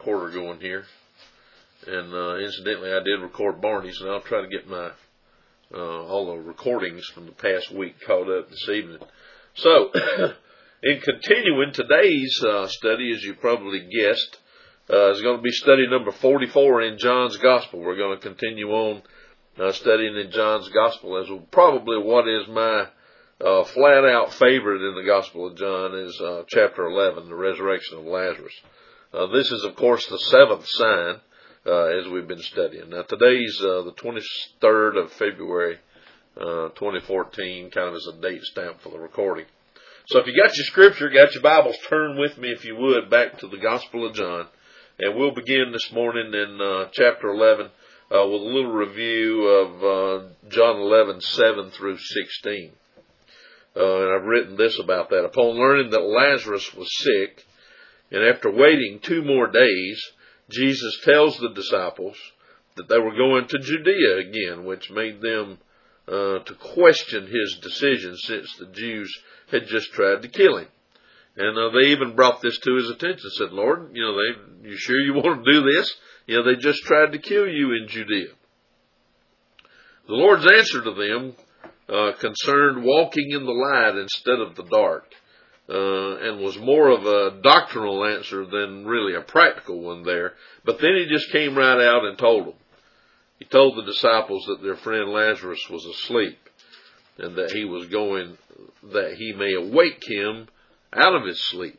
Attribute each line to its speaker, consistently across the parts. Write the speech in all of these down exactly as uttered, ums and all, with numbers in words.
Speaker 1: recorder going here. And uh, incidentally, I did record Barney's, and I'll try to get my uh, all the recordings from the past week caught up this evening. So, in continuing today's uh, study, as you probably guessed, uh, is going to be study number forty-four in John's Gospel. We're going to continue on uh, studying in John's Gospel, as probably what is my uh, flat-out favorite in the Gospel of John is uh, chapter eleven, the resurrection of Lazarus. Uh, this is, of course, the seventh sign, uh, as we've been studying. Now, today's uh, the twenty-third of February, uh, twenty fourteen, kind of as a date stamp for the recording. So if you got your scripture, got your Bibles, turn with me, if you would, back to the Gospel of John. And we'll begin this morning in uh, chapter eleven uh, with a little review of uh, John eleven, seven through sixteen. Uh, and I've written this about that. Upon learning that Lazarus was sick, and after waiting two more days, Jesus tells the disciples that they were going to Judea again, which made them uh, to question his decision, since the Jews had just tried to kill him. And uh, they even brought this to his attention, said, Lord, you know, they, you sure you want to do this? You know, they just tried to kill you in Judea. The Lord's answer to them uh, concerned walking in the light instead of the dark, uh, and was more of a doctrinal answer than really a practical one there. But then he just came right out and told them. He told the disciples that their friend Lazarus was asleep, and that he was going, that he may awake him out of his sleep.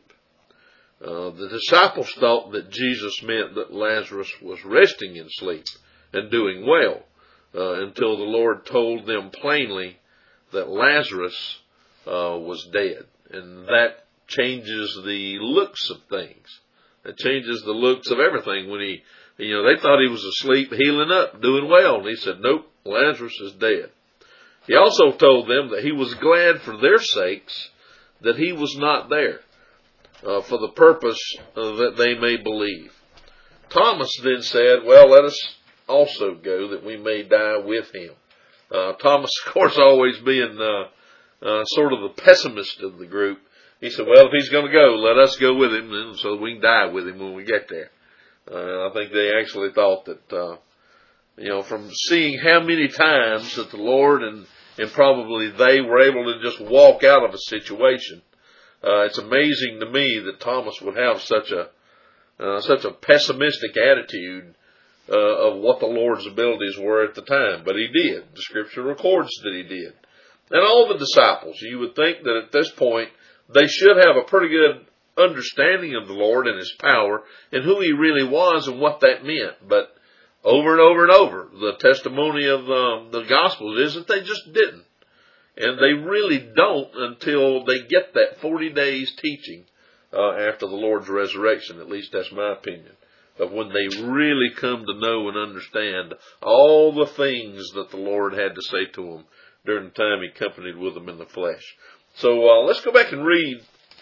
Speaker 1: Uh, the disciples thought that Jesus meant that Lazarus was resting in sleep and doing well, uh, until the Lord told them plainly that Lazarus uh, was dead. And that changes the looks of things. It changes the looks of everything. When he, you know, they thought he was asleep, healing up, doing well. And he said, nope, Lazarus is dead. He also told them that he was glad for their sakes that he was not there, uh, for the purpose uh, that they may believe. Thomas then said, well, let us also go that we may die with him. Uh, Thomas, of course, always being uh, uh, sort of the pessimist of the group. He said, well, if he's going to go, let us go with him, and so we can die with him when we get there. Uh, I think they actually thought that, uh, you know, from seeing how many times that the Lord and and probably they were able to just walk out of a situation. Uh, it's amazing to me that Thomas would have such a uh, such a pessimistic attitude uh, of what the Lord's abilities were at the time. But he did. The Scripture records that he did. And all the disciples, you would think that at this point they should have a pretty good understanding of the Lord and his power and who he really was and what that meant. But over and over and over, the testimony of um, the Gospels is that they just didn't. And they really don't until they get that forty days teaching uh, after the Lord's resurrection. At least that's my opinion. Of when they really come to know and understand all the things that the Lord had to say to them during the time he accompanied with them in the flesh. So uh, let's go back and read.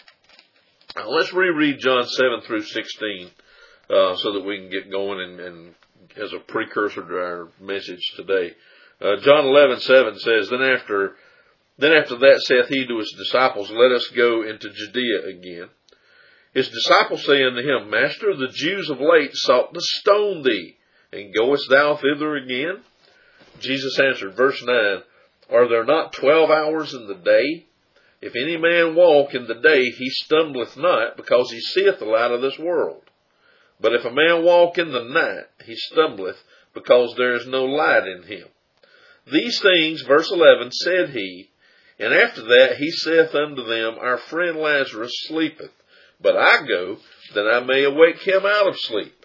Speaker 1: Uh, let's reread John seven through sixteen uh, so that we can get going and, and as a precursor to our message today. Uh, John eleven seven says, Then after then after that saith he to his disciples, Let us go into Judea again. His disciples say unto him, Master, the Jews of late sought to stone thee, and goest thou thither again? Jesus answered, verse nine, Are there not twelve hours in the day? If any man walk in the day, he stumbleth not, because he seeth the light of this world. But if a man walk in the night, he stumbleth, because there is no light in him. These things, verse eleven, said he, and after that he saith unto them, Our friend Lazarus sleepeth, but I go, that I may awake him out of sleep.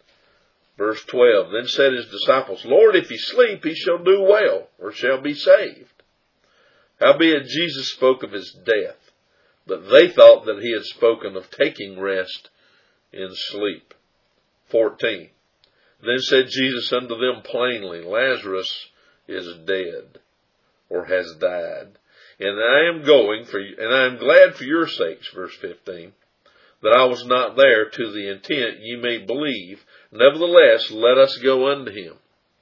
Speaker 1: Verse twelve, Then said his disciples, Lord, if he sleep, he shall do well, or shall be saved. Howbeit Jesus spoke of his death, but they thought that he had spoken of taking rest in sleep. fourteen. Then said Jesus unto them plainly, Lazarus is dead, or has died. And I am going for you, and I am glad for your sakes, verse fifteen, that I was not there, to the intent ye may believe. Nevertheless, let us go unto him.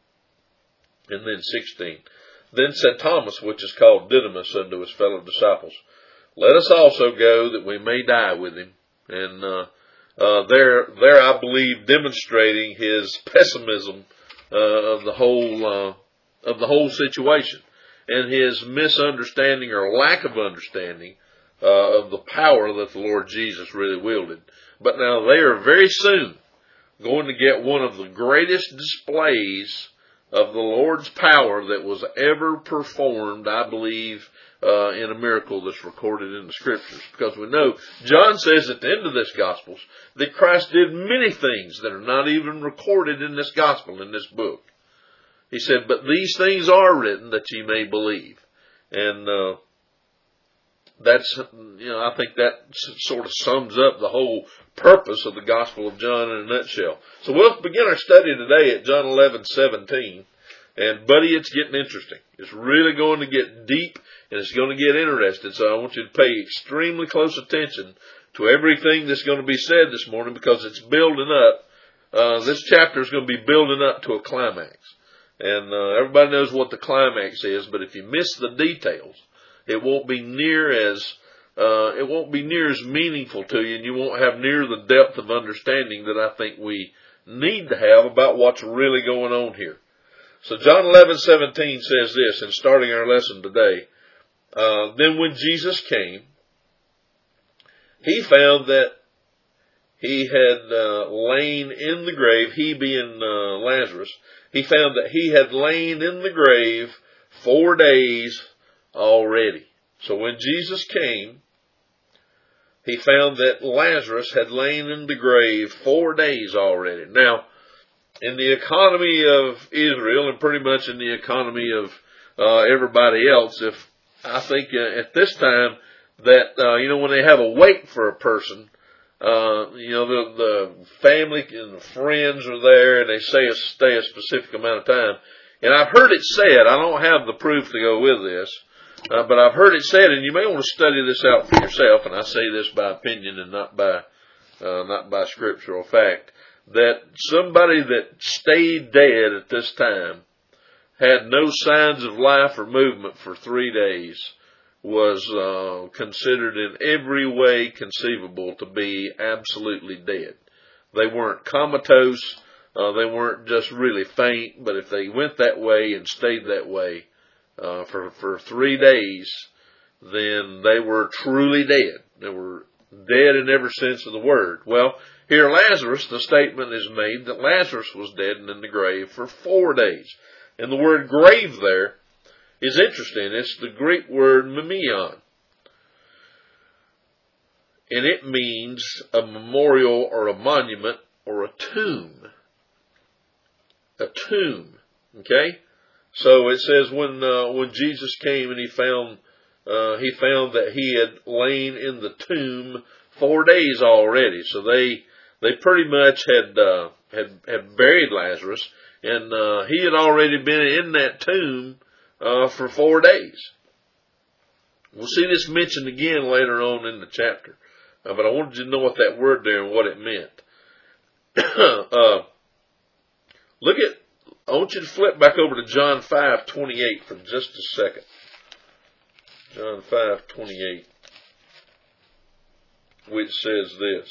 Speaker 1: And then sixteen. Then said Thomas, which is called Didymus, unto his fellow disciples, Let us also go, that we may die with him. And uh, uh, there, there I believe demonstrating his pessimism uh, of the whole uh, of the whole situation, and his misunderstanding or lack of understanding uh, of the power that the Lord Jesus really wielded. But now they are very soon going to get one of the greatest displays of the Lord's power that was ever performed, I believe, uh, in a miracle that's recorded in the Scriptures. Because we know, John says at the end of this Gospels, that Christ did many things that are not even recorded in this Gospel, in this book. He said, but these things are written that ye may believe. And, uh, that's, you know, I think that sort of sums up the whole purpose of the Gospel of John in a nutshell. So we'll begin our study today at John eleven seventeen. And buddy, it's getting interesting. It's really going to get deep and it's going to get interesting. So I want you to pay extremely close attention to everything that's going to be said this morning, because it's building up. Uh, this chapter is going to be building up to a climax. And uh, everybody knows what the climax is, but if you miss the details, it won't be near as uh, it won't be near as meaningful to you, and you won't have near the depth of understanding that I think we need to have about what's really going on here. So John eleven seventeen says this, in starting our lesson today. Uh, then when Jesus came, he found that he had uh, lain in the grave. He being uh, Lazarus, he found that he had lain in the grave four days already. So when Jesus came, he found that Lazarus had lain in the grave four days already. Now, in the economy of Israel, and pretty much in the economy of uh, everybody else, if I think uh, at this time that, uh, you know, when they have a wake for a person, uh, you know, the, the family and the friends are there and they say a, stay a specific amount of time. And I've heard it said, I don't have the proof to go with this, Uh, but I've heard it said, and you may want to study this out for yourself, and I say this by opinion and not by, uh, not by scriptural fact, that somebody that stayed dead at this time, had no signs of life or movement for three days, was, uh, considered in every way conceivable to be absolutely dead. They weren't comatose, uh, they weren't just really faint, but if they went that way and stayed that way, Uh, for, for three days, then they were truly dead. They were dead in every sense of the word. Well, here Lazarus, the statement is made that Lazarus was dead and in the grave for four days. And the word grave there is interesting. It's the Greek word memion. And it means a memorial or a monument or a tomb. A tomb. Okay? So it says when uh, when Jesus came and he found uh, he found that he had lain in the tomb four days already. So they they pretty much had uh, had had buried Lazarus, and uh, he had already been in that tomb uh, for four days. We'll see this mentioned again later on in the chapter, uh, but I wanted you to know what that word there and what it meant. uh, look at. I want you to flip back over to John five twenty-eight for just a second. John five twenty-eight, which says this.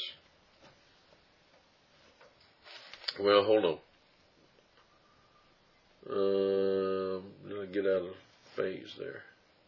Speaker 1: Well, hold on. Um, let me get out of phase there.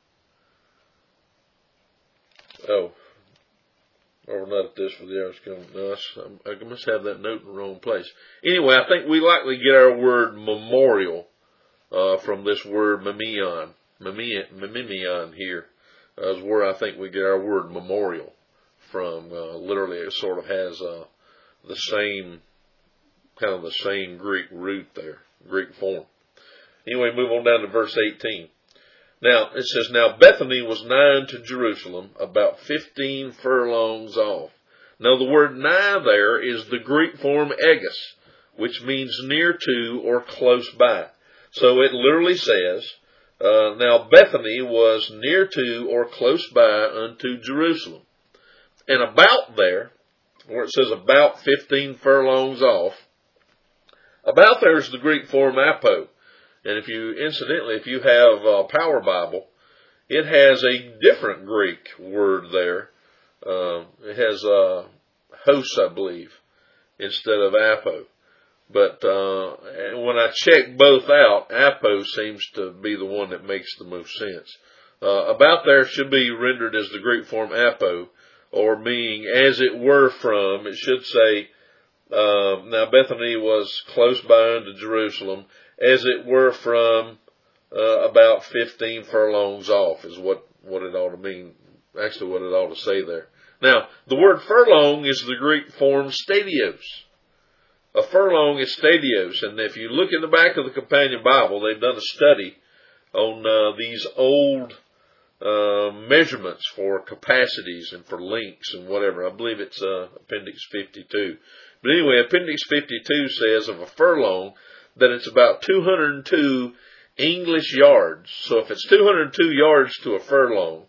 Speaker 1: Oh. Or not at this for the hours coming. No, I must have that note in the wrong place. Anyway, I think we likely get our word memorial uh, from this word memion. Memion here uh, is where I think we get our word memorial from. Uh, literally, it sort of has uh, the same, kind of the same Greek root there, Greek form. Anyway, move on down to verse eighteen. Now, it says, now Bethany was nigh unto Jerusalem, about fifteen furlongs off. Now, the word nigh there is the Greek form egus, which means near to or close by. So it literally says, uh, now Bethany was near to or close by unto Jerusalem. And about there, where it says about fifteen furlongs off, about there is the Greek form apo. And if you, incidentally, if you have a Power Bible, it has a different Greek word there. Uh, it has, uh, Hos, I believe, instead of Apo. But uh, when I check both out, Apo seems to be the one that makes the most sense. Uh, about there should be rendered as the Greek form Apo, or meaning as it were from. It should say, uh, now Bethany was close by unto Jerusalem, as it were from uh, about fifteen furlongs off, is what, what it ought to mean, actually what it ought to say there. Now, the word furlong is the Greek form stadios. A furlong is stadios, and if you look in the back of the Companion Bible, they've done a study on uh, these old uh, measurements for capacities and for lengths and whatever. I believe it's uh, Appendix fifty-two. But anyway, Appendix fifty-two says of a furlong that it's about two hundred two English yards. So if it's two hundred two yards to a furlong,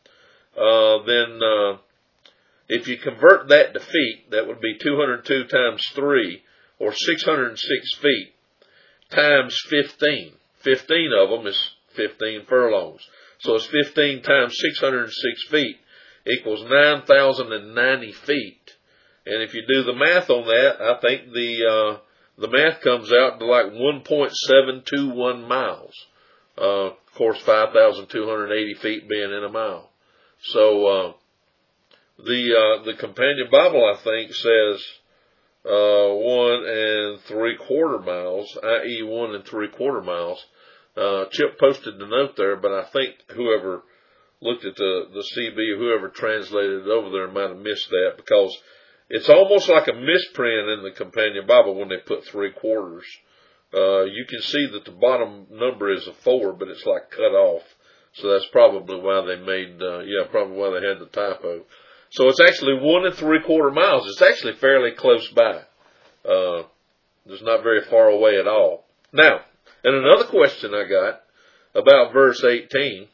Speaker 1: uh, then uh, if you convert that to feet, that would be two hundred two times three, or six hundred six feet, times fifteen. fifteen of them is fifteen furlongs. So it's fifteen times six hundred six feet equals nine thousand ninety feet. And if you do the math on that, I think the uh, the math comes out to like one point seven two one miles. Uh, of course, five thousand two hundred eighty feet being in a mile. So uh, the uh, the Companion Bible, I think, says uh, one and three quarter miles, that is, one and three quarter miles. Uh, Chip posted the note there, but I think whoever looked at the, the C B or whoever translated it over there might have missed that, because it's almost like a misprint in the Companion Bible when they put three quarters. Uh, you can see that the bottom number is a four, but it's like cut off. So that's probably why they made, uh, yeah, probably why they had the typo. So it's actually one and three quarter miles. It's actually fairly close by. Uh, it's not very far away at all. Now, and another question I got about verse eighteen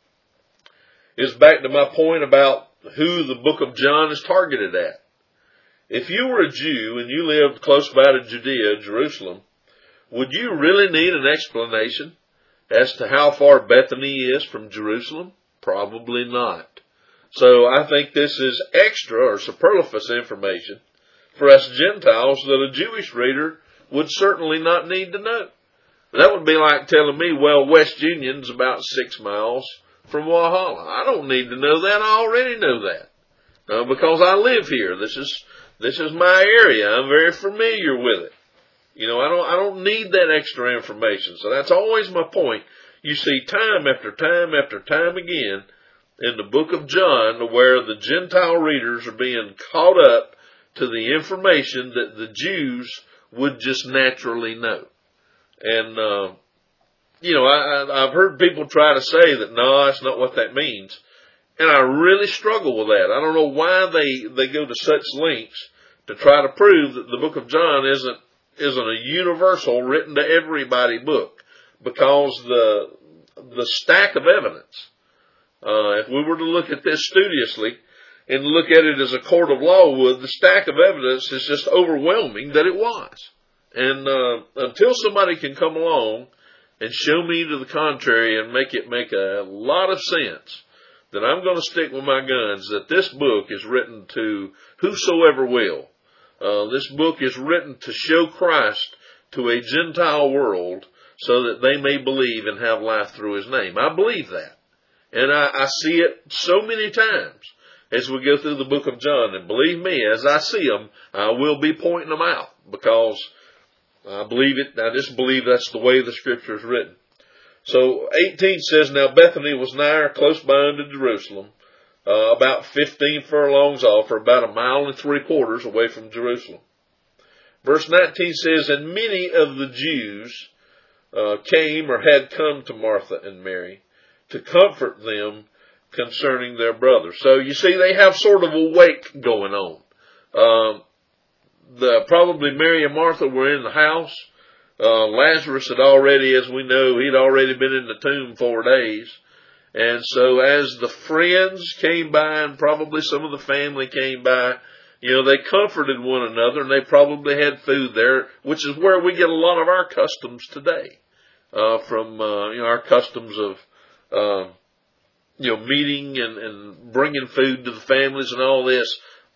Speaker 1: is back to my point about who the book of John is targeted at. If you were a Jew and you lived close by to Judea, Jerusalem, would you really need an explanation as to how far Bethany is from Jerusalem? Probably not. So I think this is extra or superfluous information for us Gentiles that a Jewish reader would certainly not need to know. That would be like telling me, well, West Union's about six miles from Walhalla. I don't need to know that. I already know that. Uh, because I live here. This is, this is my area. I'm very familiar with it. You know, I don't, I don't need that extra information. So that's always my point. You see time after time after time again in the book of John where the Gentile readers are being caught up to the information that the Jews would just naturally know. And, uh, you know, I, I've heard people try to say that, no, that's not what that means. And I really struggle with that. I don't know why they, they go to such lengths to try to prove that the book of John isn't, isn't a universal written to everybody book. Because the, the stack of evidence, uh, if we were to look at this studiously and look at it as a court of law would, the stack of evidence is just overwhelming that it was. And uh, until somebody can come along and show me to the contrary and make it make a lot of sense, then I'm going to stick with my guns that this book is written to whosoever will. Uh, this book is written to show Christ to a Gentile world so that they may believe and have life through His name. I believe that. And I, I see it so many times as we go through the book of John. And believe me, as I see them, I will be pointing them out because I believe it. I just believe that's the way the Scripture is written. So eighteen says, now Bethany was nigh, close by unto Jerusalem, uh, about fifteen furlongs off, or about a mile and three quarters away from Jerusalem. Verse nineteen says, and many of the Jews uh, came or had come to Martha and Mary to comfort them concerning their brother. So you see, they have sort of a wake going on. Um, The, probably Mary and Martha were in the house. Uh, Lazarus had already, as we know, he'd already been in the tomb four days. And so as the friends came by and probably some of the family came by, you know, they comforted one another and they probably had food there, which is where we get a lot of our customs today. Uh, from, uh, you know, our customs of, uh, you know, meeting and, and bringing food to the families and all this.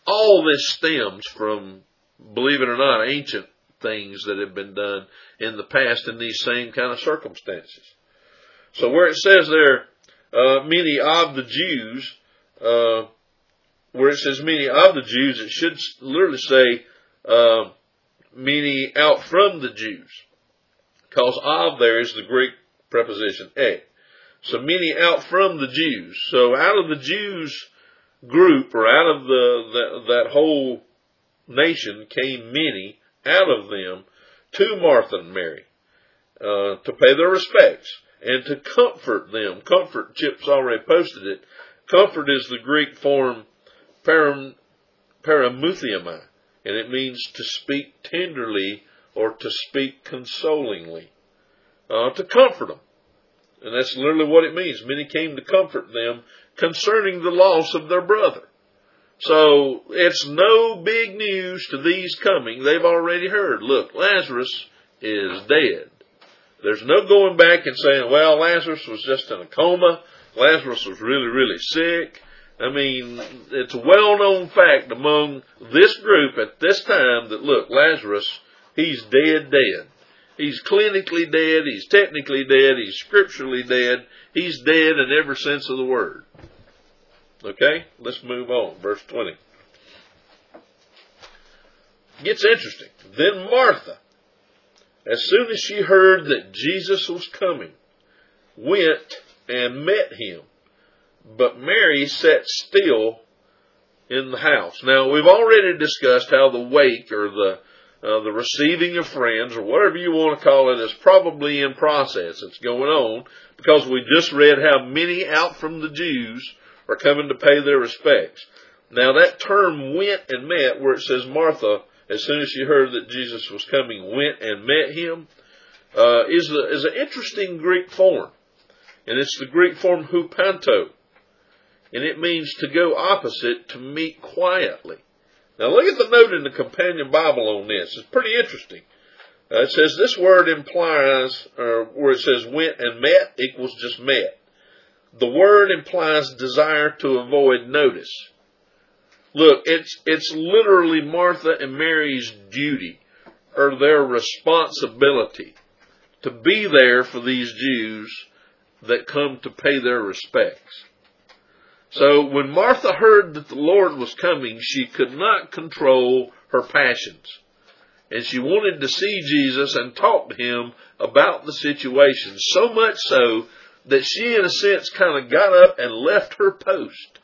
Speaker 1: all this stems from, believe it or not, ancient things that have been done in the past in these same kind of circumstances. So where it says there, uh, many of the Jews, uh, where it says many of the Jews, it should literally say, uh, many out from the Jews. Because of there is the Greek preposition e. So many out from the Jews. So out of the Jews group, or out of the, the that whole nation, came many out of them to Martha and Mary uh, to pay their respects and to comfort them. Comfort, Chip's already posted it. Comfort is the Greek form param, paramuthiamai, and it means to speak tenderly or to speak consolingly, uh, to comfort them. And that's literally what it means. Many came to comfort them concerning the loss of their brother. So it's no big news to these coming. They've already heard, look, Lazarus is dead. There's no going back and saying, well, Lazarus was just in a coma. Lazarus was really, really sick. I mean, it's a well-known fact among this group at this time that, look, Lazarus, he's dead, dead. He's clinically dead. He's technically dead. He's scripturally dead. He's dead in every sense of the word. Okay, let's move on. Verse twenty. It gets interesting. Then Martha, as soon as she heard that Jesus was coming, went and met him. But Mary sat still in the house. Now, we've already discussed how the wake, or the uh, the receiving of friends, or whatever you want to call it, is probably in process. It's going on because we just read how many out from the Jews are coming to pay their respects. Now, that term went and met, where it says Martha, as soon as she heard that Jesus was coming, went and met him, uh, is, a, is an interesting Greek form. And it's the Greek form hupanto. And it means to go opposite, to meet quietly. Now, look at the note in the Companion Bible on this. It's pretty interesting. Uh, it says this word implies, or where it says went and met equals just met. The word implies desire to avoid notice. Look, it's it's literally Martha and Mary's duty, or their responsibility, to be there for these Jews that come to pay their respects. So when Martha heard that the Lord was coming, she could not control her passions. And she wanted to see Jesus and talk to him about the situation, so much so that she, in a sense, kind of got up and left her post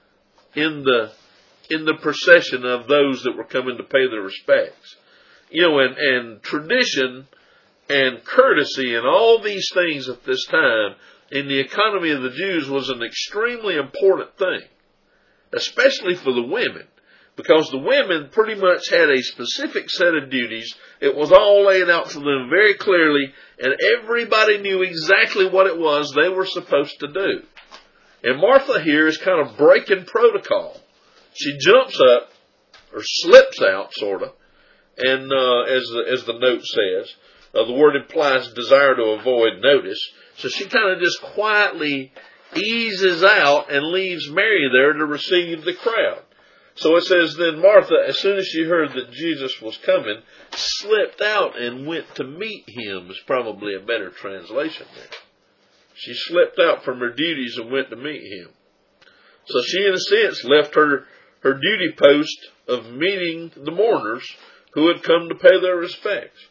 Speaker 1: in the in the procession of those that were coming to pay their respects. You know, and, and tradition and courtesy and all these things at this time in the economy of the Jews was an extremely important thing, especially for the women, because the women pretty much had a specific set of duties. It was all laid out for them very clearly, and everybody knew exactly what it was they were supposed to do. And Martha here is kind of breaking protocol. She jumps up, or slips out, sort of, and uh, as, the, as the note says, uh, the word implies desire to avoid notice. So she kind of just quietly eases out and leaves Mary there to receive the crowd. So it says, then Martha, as soon as she heard that Jesus was coming, slipped out and went to meet him, is probably a better translation there. She slipped out from her duties and went to meet him. So she, in a sense, left her, her duty post of meeting the mourners who had come to pay their respects.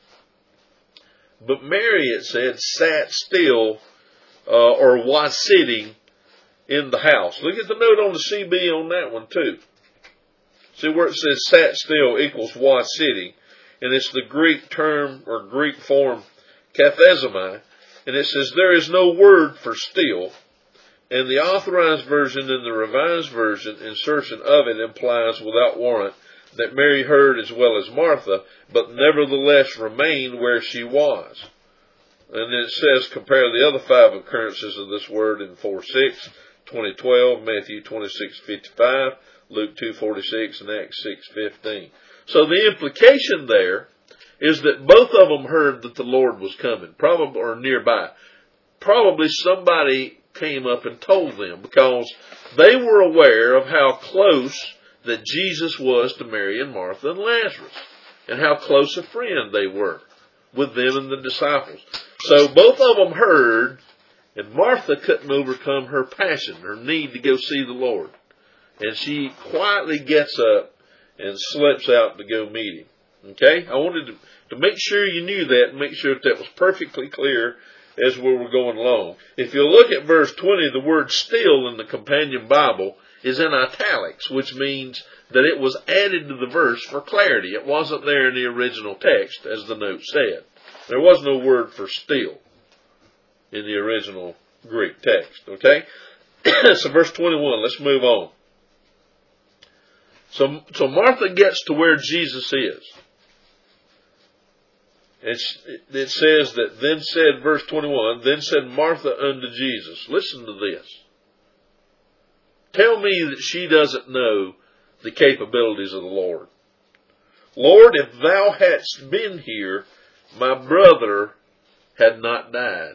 Speaker 1: But Mary, it said, sat still, uh, or was sitting in the house. Look at the note on the C B on that one too. See where it says sat still equals was sitting. And it's the Greek term, or Greek form, kathezomai. And it says there is no word for still. And the Authorized Version and the Revised Version insertion of it implies without warrant that Mary heard as well as Martha, but nevertheless remained where she was. And it says, compare the other five occurrences of this word in four six, twenty twelve, Matthew twenty-six fifty-five, Luke two forty-six, and Acts six fifteen. So the implication there is that both of them heard that the Lord was coming, probably, or nearby. Probably somebody came up and told them, because they were aware of how close that Jesus was to Mary and Martha and Lazarus, and how close a friend they were with them and the disciples. So both of them heard, and Martha couldn't overcome her passion, her need to go see the Lord. And she quietly gets up and slips out to go meet him. Okay? I wanted to, to make sure you knew that and make sure that, that was perfectly clear as we were going along. If you look at verse twenty, the word still in the Companion Bible is in italics, which means that it was added to the verse for clarity. It wasn't there in the original text, as the note said. There was no word for still in the original Greek text. Okay? So verse twenty-one, let's move on. So, so Martha gets to where Jesus is. It's, it says that then said, verse twenty-one, then said Martha unto Jesus. Listen to this. Tell me that she doesn't know the capabilities of the Lord. Lord, if thou hadst been here, my brother had not died.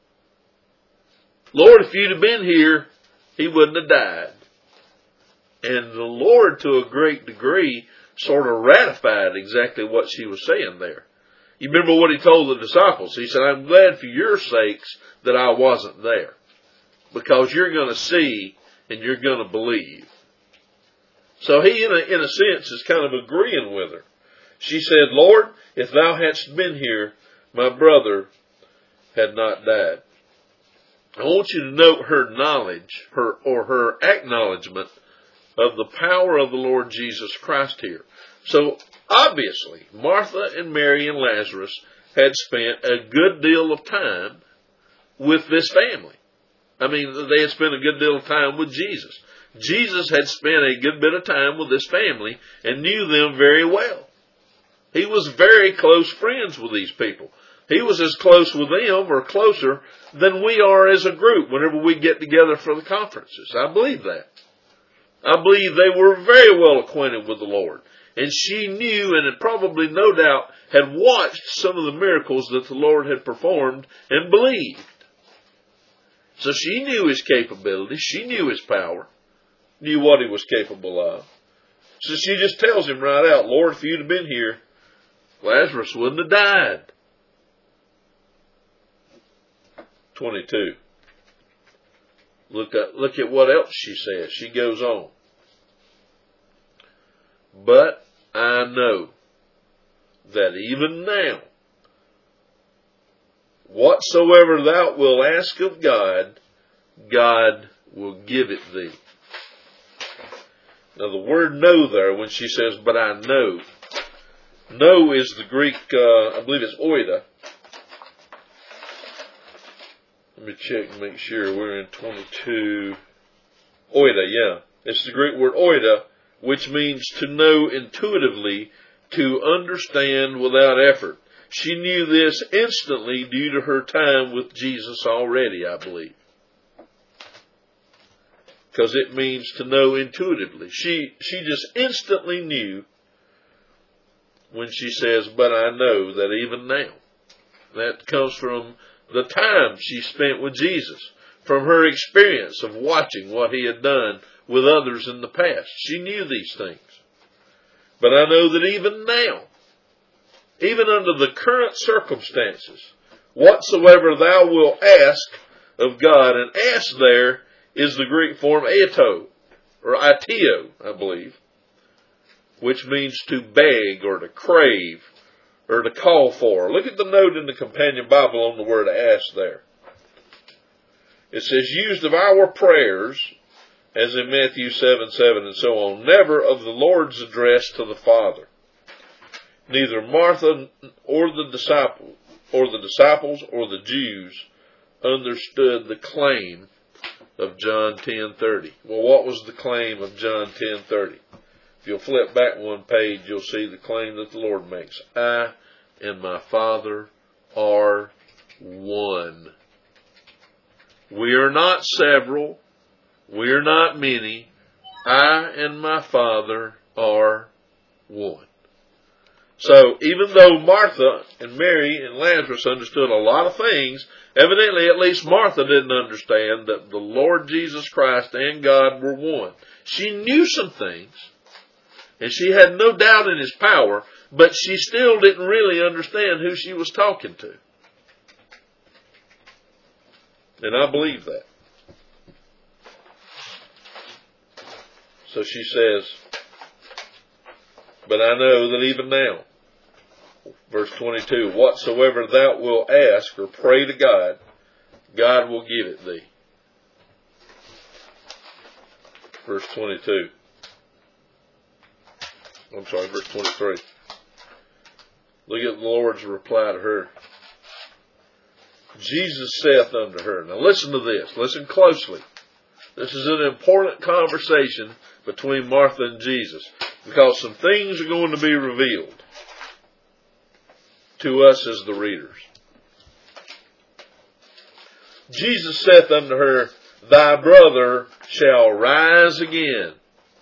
Speaker 1: Lord, if you'd have been here, he wouldn't have died. And the Lord, to a great degree, sort of ratified exactly what she was saying there. You remember what he told the disciples? He said, I'm glad for your sakes that I wasn't there, because you're going to see and you're going to believe. So he, in a, in a sense, is kind of agreeing with her. She said, Lord, if thou hadst been here, my brother had not died. I want you to note her knowledge, her or her acknowledgement of the power of the Lord Jesus Christ here. So, obviously, Martha and Mary and Lazarus had spent a good deal of time with this family. I mean, they had spent a good deal of time with Jesus. Jesus had spent a good bit of time with this family and knew them very well. He was very close friends with these people. He was as close with them or closer than we are as a group whenever we get together for the conferences. I believe that. I believe they were very well acquainted with the Lord. And she knew and had probably no doubt had watched some of the miracles that the Lord had performed and believed. So she knew his capabilities. She knew his power. Knew what he was capable of. So she just tells him right out, Lord, if you'd have been here, Lazarus wouldn't have died. twenty-two. Look at, look at what else she says. She goes on. But I know that even now, whatsoever thou wilt ask of God, God will give it thee. Now the word know there, when she says, but I know, know is the Greek, uh, I believe it's oida. Let me check and make sure we're in twenty-two. Oida, yeah. It's the Greek word oida, which means to know intuitively, to understand without effort. She knew this instantly due to her time with Jesus already, I believe. Because it means to know intuitively. She, she just instantly knew when she says, but I know that even now. That comes from the time she spent with Jesus, from her experience of watching what he had done with others in the past. She knew these things. But I know that even now, even under the current circumstances, whatsoever thou wilt ask of God, and ask there is the Greek form aeto, or aiteo, I believe, which means to beg or to crave or to call for. Look at the note in the Companion Bible on the word ask there. It says, used of our prayers, as in Matthew seven seven and so on, never of the Lord's address to the Father. Neither Martha or the disciple, or the disciples or the Jews understood the claim of John ten thirty. Well, what was the claim of John ten thirty? If you'll flip back one page, you'll see the claim that the Lord makes. I and my Father are one. We are not several. We are not many. I and my Father are one. So, even though Martha and Mary and Lazarus understood a lot of things, evidently at least Martha didn't understand that the Lord Jesus Christ and God were one. She knew some things, And she had no doubt in his power, but she still didn't really understand who she was talking to. And I believe that. So she says, but I know that even now, verse twenty-two, whatsoever thou wilt ask or pray to God, God will give it thee. Verse twenty-two. I'm sorry, verse twenty-three. Look at the Lord's reply to her. Jesus saith unto her. Now listen to this. Listen closely. This is an important conversation between Martha and Jesus, because some things are going to be revealed to us as the readers. Jesus saith unto her, thy brother shall rise again.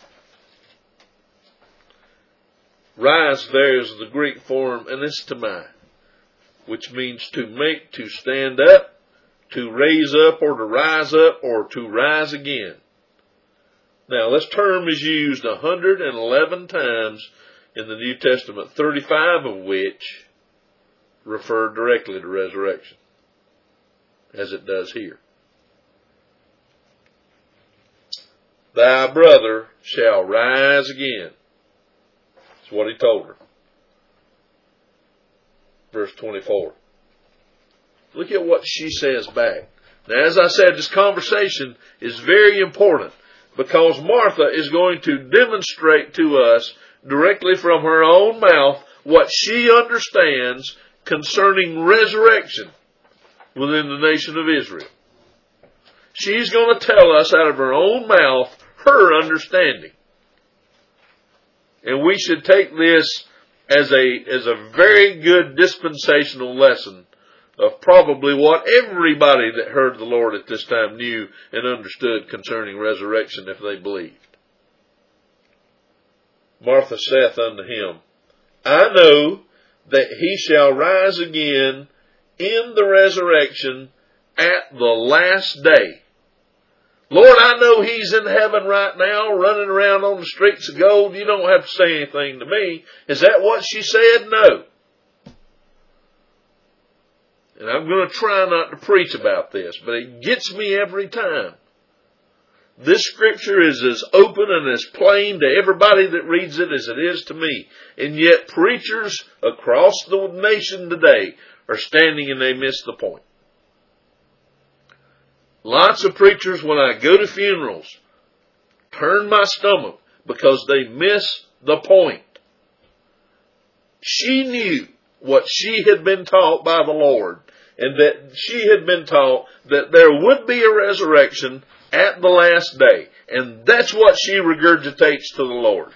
Speaker 1: Rise there is the Greek form anistomai, which means to make, to stand up, to raise up, or to rise up, or to rise again. Now, this term is used one hundred eleven times in the New Testament, thirty-five of which refer directly to resurrection, as it does here. Thy brother shall rise again. That's what he told her. Verse twenty-four. Look at what she says back. Now, as I said, this conversation is very important, because Martha is going to demonstrate to us directly from her own mouth what she understands concerning resurrection within the nation of Israel. She's going to tell us out of her own mouth her understanding. And we should take this as a, as a very good dispensational lesson of probably what everybody that heard the Lord at this time knew and understood concerning resurrection if they believed. Martha saith unto him, I know that he shall rise again in the resurrection at the last day. Lord, I know he's in heaven right now, running around on the streets of gold. You don't have to say anything to me. Is that what she said? No. And I'm going to try not to preach about this, but it gets me every time. This scripture is as open and as plain to everybody that reads it as it is to me. And yet preachers across the nation today are standing and they miss the point. Lots of preachers, when I go to funerals, turn my stomach because they miss the point. She knew what she had been taught by the Lord, and that she had been taught that there would be a resurrection at the last day. And that's what she regurgitates to the Lord.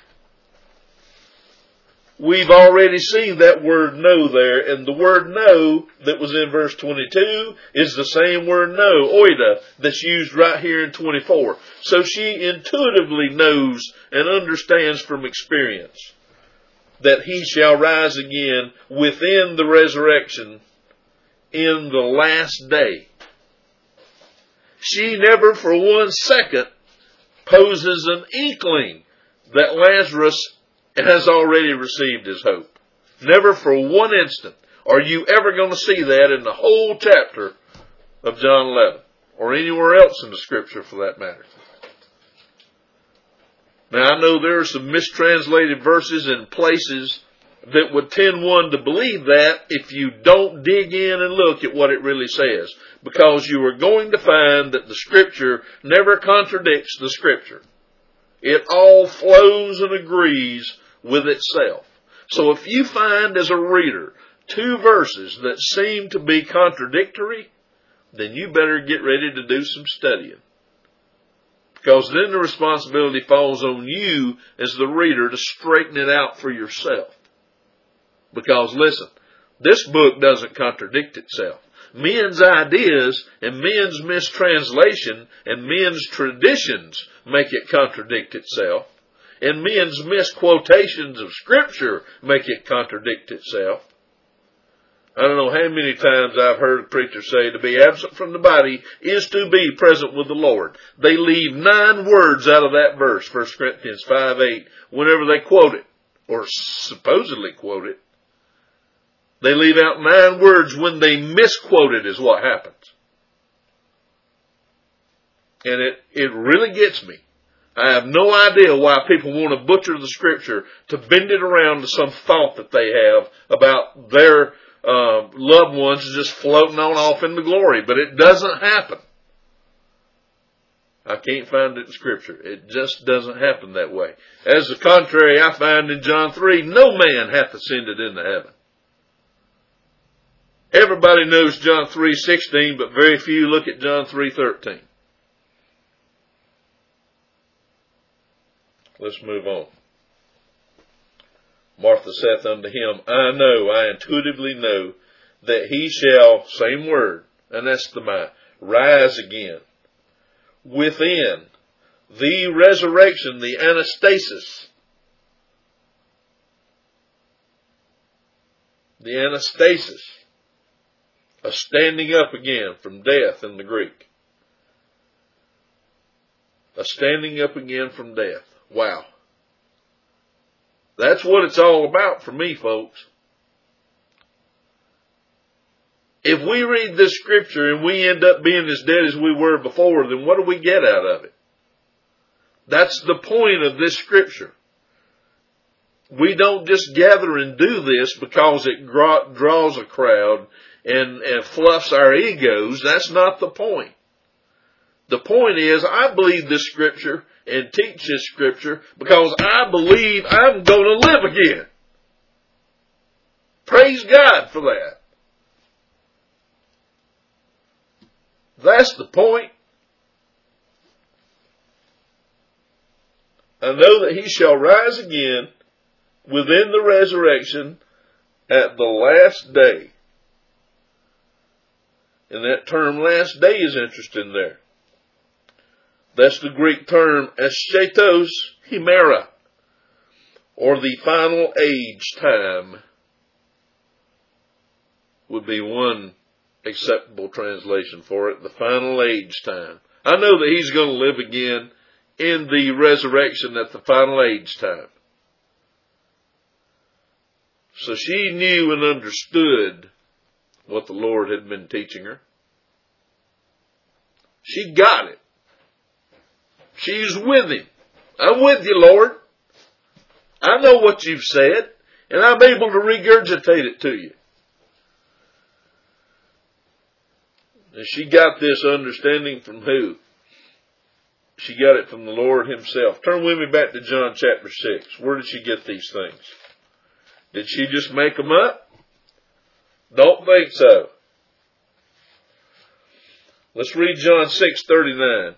Speaker 1: We've already seen that word know there, and the word know that was in verse twenty-two is the same word know, oida, that's used right here in twenty-four. So she intuitively knows and understands from experience that he shall rise again within the resurrection in the last day. She never for one second poses an inkling that Lazarus has already received his hope. Never for one instant are you ever going to see that in the whole chapter of John eleven, or anywhere else in the scripture for that matter. Now I know there are some mistranslated verses in places that would tend one to believe that if you don't dig in and look at what it really says, because you are going to find that the scripture never contradicts the scripture. It all flows and agrees with itself. So if you find as a reader two verses that seem to be contradictory, then you better get ready to do some studying. Because then the responsibility falls on you as the reader to straighten it out for yourself. Because listen, this book doesn't contradict itself. Men's ideas and men's mistranslation and men's traditions make it contradict itself. And men's misquotations of Scripture make it contradict itself. I don't know how many times I've heard preachers say to be absent from the body is to be present with the Lord. They leave nine words out of that verse, First Corinthians five eight, whenever they quote it, or supposedly quote it. They leave out nine words when they misquote it is what happens. And it, it really gets me. I have no idea why people want to butcher the Scripture to bend it around to some thought that they have about their uh, loved ones just floating on off into glory. But it doesn't happen. I can't find it in Scripture. It just doesn't happen that way. As the contrary, I find in John three, no man hath ascended into heaven. Everybody knows John three sixteen, but very few look at John three thirteen. Let's move on. Martha saith unto him, I know, I intuitively know, that he shall, same word, and that's the mind, rise again. Within the resurrection, the anastasis. The anastasis. A standing up again from death in the Greek. A standing up again from death. Wow. That's what it's all about for me, folks. If we read this Scripture and we end up being as dead as we were before, then what do we get out of it? That's the point of this Scripture. We don't just gather and do this because it draws a crowd and, and fluffs our egos. That's not the point. The point is, I believe this Scripture and teach this Scripture because I believe I'm going to live again. Praise God for that. That's the point. I know that he shall rise again within the resurrection at the last day. And that term last day is interesting there. That's the Greek term eschatos himera, or the final age time, would be one acceptable translation for it, the final age time. I know that he's going to live again in the resurrection at the final age time. So she knew and understood what the Lord had been teaching her. She got it. She's with him. I'm with you, Lord. I know what you've said, and I'm able to regurgitate it to you. And she got this understanding from who? She got it from the Lord himself. Turn with me back to John chapter six. Where did she get these things? Did she just make them up? Don't think so. Let's read John six thirty-nine.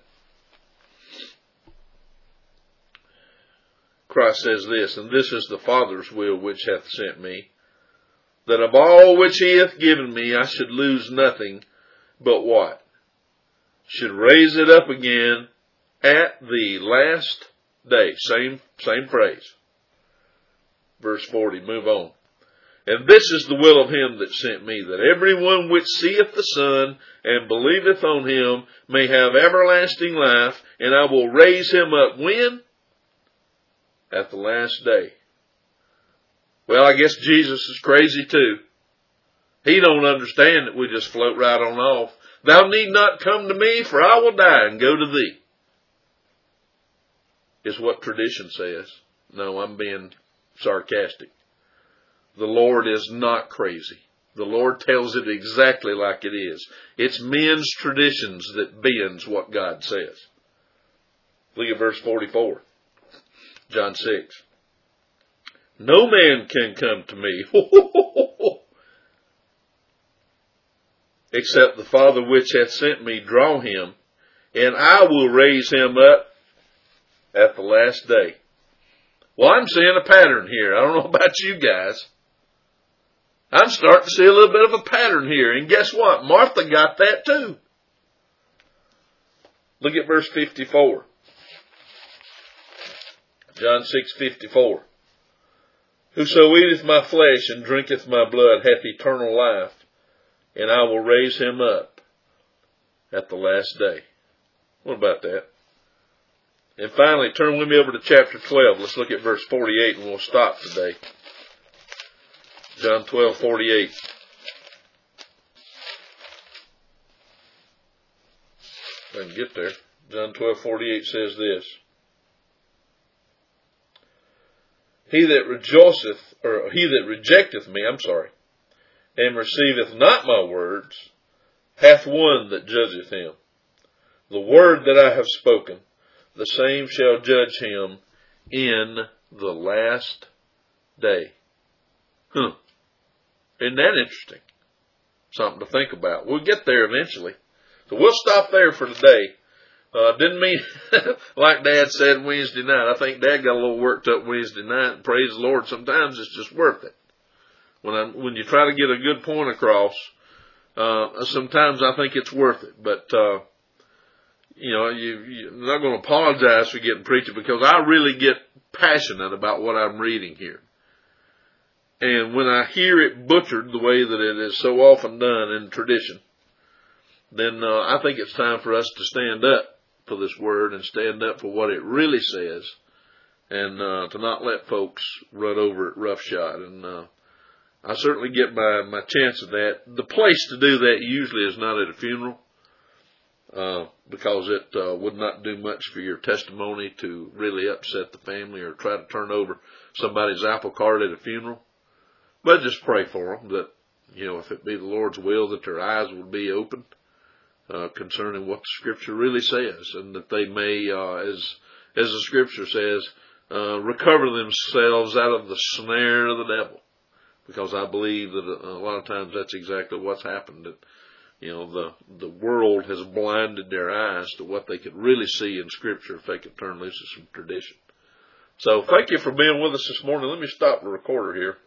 Speaker 1: Christ says this, and this is the Father's will which hath sent me, that of all which he hath given me I should lose nothing, but what? Should raise it up again at the last day. Same, same phrase. Verse forty, move on. And this is the will of him that sent me, that everyone which seeth the Son and believeth on him may have everlasting life, and I will raise him up when? At the last day. Well, I guess Jesus is crazy too. He don't understand that we just float right on off. Thou need not come to me, for I will die and go to thee. Is what tradition says. No, I'm being sarcastic. The Lord is not crazy. The Lord tells it exactly like it is. It's men's traditions that bends what God says. Look at verse forty-four. John six. No man can come to me except the Father which hath sent me draw him, and I will raise him up at the last day. Well, I'm seeing a pattern here. I don't know about you guys. I'm starting to see a little bit of a pattern here. And guess what? Martha got that too. Look at verse fifty-four. John six fifty-four. Whoso eateth my flesh and drinketh my blood hath eternal life, and I will raise him up at the last day. What about that? And finally, turn with me over to chapter twelve. Let's look at verse forty-eight and we'll stop today. John twelve, forty-eight. If I can get there. John twelve, forty-eight says this. He that rejoiceth, or he that rejecteth me, I'm sorry, and receiveth not my words, hath one that judgeth him. The word that I have spoken, the same shall judge him in the last day. Huh. Isn't that interesting? Something to think about. We'll get there eventually. So we'll stop there for today. Uh, didn't mean, like Dad said Wednesday night, I think Dad got a little worked up Wednesday night, and praise the Lord, sometimes it's just worth it. When I, when you try to get a good point across, uh, sometimes I think it's worth it. But, uh, you know, you, you're not going to apologize for getting preachy, because I really get passionate about what I'm reading here. And when I hear it butchered the way that it is so often done in tradition, then uh, I think it's time for us to stand up for this word and stand up for what it really says, and uh, to not let folks run over it roughshod. And uh, I certainly get my, my chance of that. The place to do that usually is not at a funeral, uh, because it uh, would not do much for your testimony to really upset the family or try to turn over somebody's apple cart at a funeral. But just pray for them that, you know, if it be the Lord's will, that their eyes will be opened Uh, concerning what the Scripture really says, and that they may, uh, as as the Scripture says, uh, recover themselves out of the snare of the devil. Because I believe that a, a lot of times that's exactly what's happened. That, you know, the the world has blinded their eyes to what they could really see in Scripture if they could turn loose of some tradition. So thank you for being with us this morning. Let me stop the recorder here.